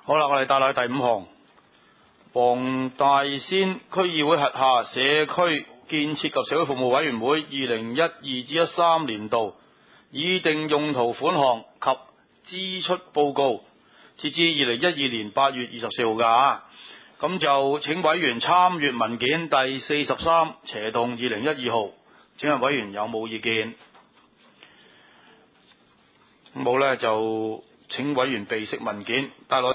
好啦，我哋帶落去第5項，黃大仙區議會轄下社區建設及社會服務委員會2012-13年度擬定用途款項及支出報告，截至2012年8月24號㗎。咁就請委員參閱文件第43/2012號，請問委員有冇意見？冇呢，就請委員備悉文件帶落。